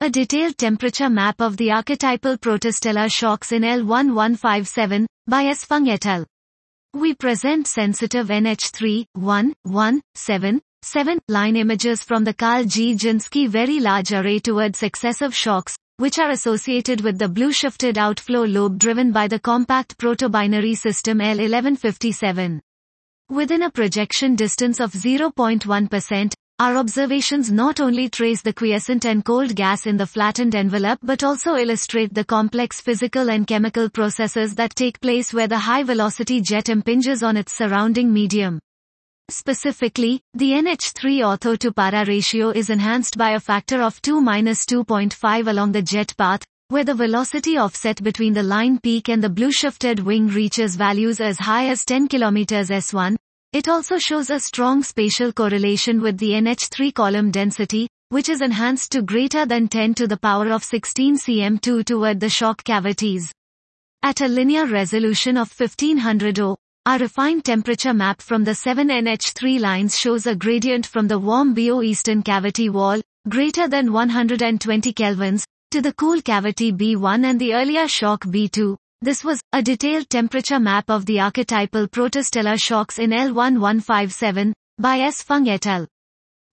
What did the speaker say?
A detailed temperature map of the archetypal protostellar shocks in L1157, by S. Fung et al. We present sensitive NH3.1.1.7.7 line images from the Carl G. Jinsky Very Large Array toward successive shocks, which are associated with the blue-shifted outflow lobe driven by the compact protobinary system L1157. Within a projection distance of 0.1%, our observations not only trace the quiescent and cold gas in the flattened envelope but also illustrate the complex physical and chemical processes that take place where the high-velocity jet impinges on its surrounding medium. Specifically, the NH3 ortho to para ratio is enhanced by a factor of 2-2.5 along the jet path, where the velocity offset between the line peak and the blue-shifted wing reaches values as high as 10 km s1. It also shows a strong spatial correlation with the NH3 column density, which is enhanced to greater than 10 to the power of 16 cm2 toward the shock cavities. At a linear resolution of 1500 O, our refined temperature map from the 7 NH3 lines shows a gradient from the warm BO eastern cavity wall, greater than 120 kelvins, to the cool cavity B1 and the earlier shock B2. This was a detailed temperature map of the archetypal protostellar shocks in L1157, by S. Fung et al.